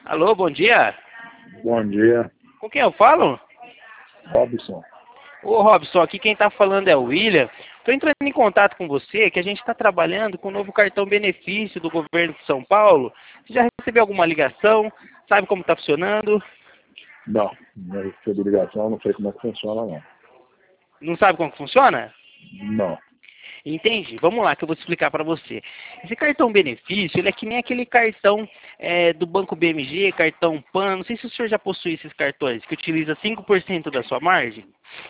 Alô, bom dia. Bom dia, Com quem eu falo? Robson. Ô, Robson, aqui quem tá falando é o William. Tô entrando em contato com você, que a gente está trabalhando com o novo cartão benefício do governo de São Paulo. Você já recebeu alguma ligação? Sabe como tá funcionando? Não recebi ligação, não sei como é que funciona, não. Não sabe como que funciona? Não. Entendi. Vamos lá que eu vou te explicar para você. Esse cartão benefício, ele é que nem aquele cartão do Banco BMG, cartão PAN. Não sei se o senhor já possui esses cartões, que utiliza 5% da sua margem.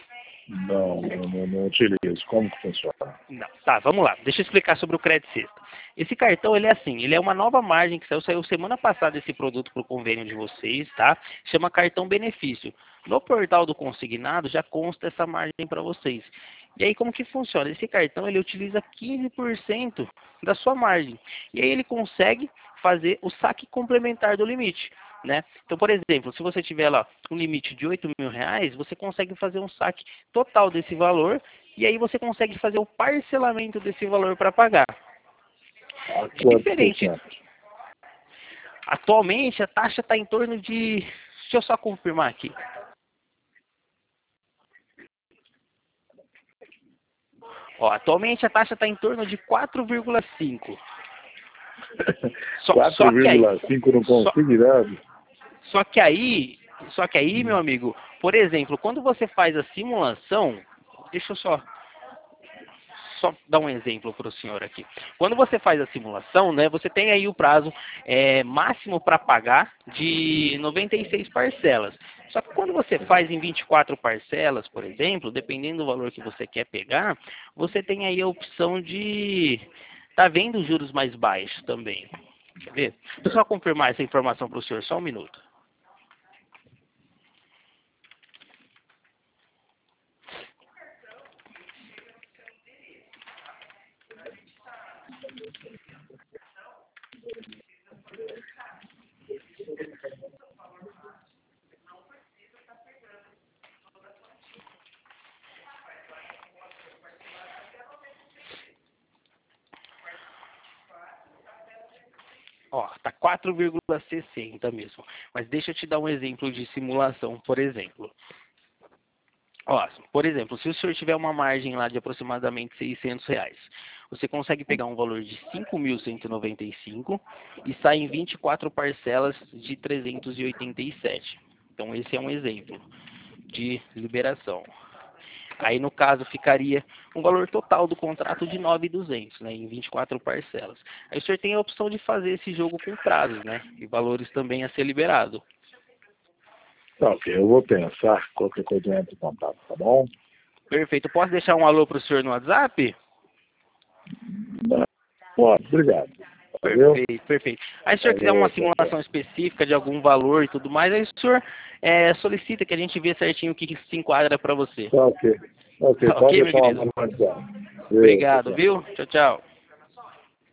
Não utilizo. Como que funciona? Não. Tá, vamos lá. Deixa eu explicar sobre o Crédito Sexta. Esse cartão, ele é assim, ele é uma nova margem que saiu semana passada esse produto para o convênio de vocês, tá? Chama cartão benefício. No portal do consignado já consta essa margem para vocês. E aí como que funciona? Esse cartão, ele utiliza 15% da sua margem. E aí ele consegue fazer o saque complementar do limite, né? Então, por exemplo, se você tiver lá um limite de R$ 8.000, você consegue fazer um saque total desse valor e aí você consegue fazer o parcelamento desse valor para pagar. A É quantos por diferente. cento? Atualmente a taxa está em torno de... Deixa eu só confirmar aqui. Ó, atualmente a taxa está em torno de 4,5. Só que aí, 4,5 no só, consignado? só que aí, meu amigo, por exemplo, quando você faz a simulação, deixa eu só dar um exemplo para o senhor aqui. Quando você faz a simulação, né, você tem aí o prazo máximo para pagar de 96 parcelas. Só que quando você faz em 24 parcelas, por exemplo, dependendo do valor que você quer pegar, você tem aí a opção de tá vendo juros mais baixos também. Quer ver? Deixa eu só confirmar essa informação para o senhor, só um minuto. Ó, tá 4,60 mesmo. Mas deixa eu te dar um exemplo de simulação, por exemplo. Ó, por exemplo, se o senhor tiver uma margem lá de aproximadamente R$ 600, você consegue pegar um valor de 5.195 e sai em 24 parcelas de 387. Então esse é um exemplo de liberação. Aí no caso ficaria um valor total do contrato de 9.200, né, em 24 parcelas. Aí o senhor tem a opção de fazer esse jogo com prazos, né, e valores também a ser liberado. Tá, ok, eu vou pensar. Qualquer coisa eu entro em contato, tá bom? Perfeito. Posso deixar um alô para o senhor no WhatsApp? Não. Pode, obrigado. Valeu? Perfeito, perfeito. Aí se o senhor quiser Valeu, uma tchau, simulação tchau. específica de algum valor e tudo mais, aí o senhor solicita que a gente vê certinho o que se enquadra para você. Tá, ok. Ok, Tá pode ok, meu deixar uma querido? mão no WhatsApp. Valeu, tchau, Obrigado, tchau. viu? Tchau, tchau.